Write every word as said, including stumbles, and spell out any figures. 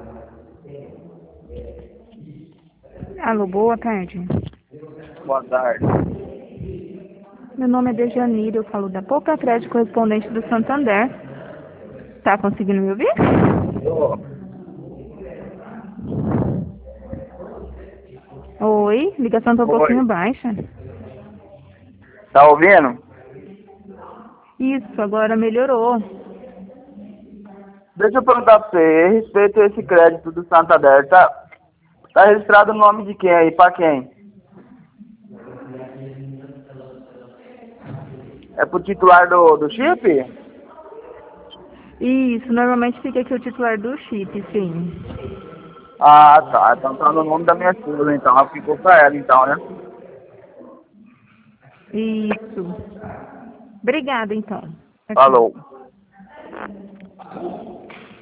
Alô, boa tarde. Boa tarde. Meu nome é Dejanira, eu falo da Pouca Crédito, correspondente do Santander. Tá conseguindo me ouvir? Tô. Oi, ligação tá um pouquinho Oi. baixa. Tá ouvindo? Isso, agora melhorou. Deixa eu perguntar pra você, a respeito desse crédito do Santander, tá, tá registrado o nome de quem aí? Pra quem? É pro titular do, do chip? Isso, normalmente fica aqui o titular do chip, sim. Ah, tá. Então tá no nome da minha esposa, então. Ela ficou pra ela, então, né? Isso. Obrigada, então. Tchau, tchau. Falou.